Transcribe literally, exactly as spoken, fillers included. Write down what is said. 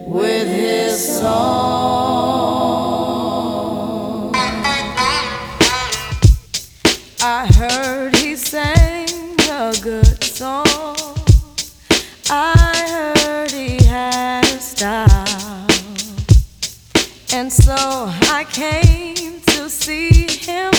with his song. I heard he sang a good song.